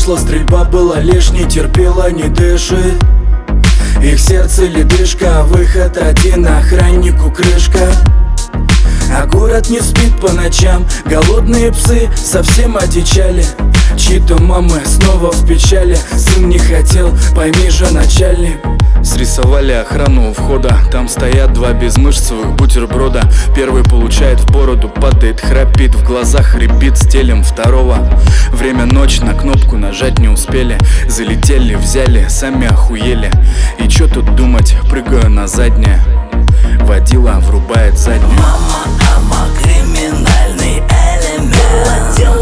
вышла, стрельба была лишней, терпела, не дышит. Их сердце ледышка, выход один, охраннику крышка. А город не спит по ночам, голодные псы совсем одичали. Чьи-то мамы снова в печали, сын не хотел, пойми же, начальник. Срисовали охрану у входа, там стоят два безмышцевых бутерброда. Первый получает в бороду, падает, храпит, в глазах рябит, стелем второго. Время ночь, на кнопку нажать не успели. Залетели, взяли, сами охуели. И чё тут думать, прыгаю на заднее. Водила врубает заднее. Мама, криминальный элемент.